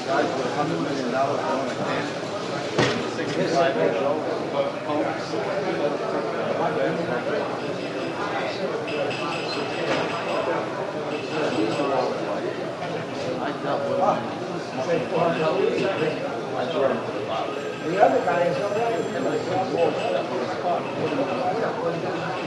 Guys with $100 million going to Canada, 65 years old. I dealt with him. I joined him about it. The other guy is already. And I said, "Whoa, that was fun."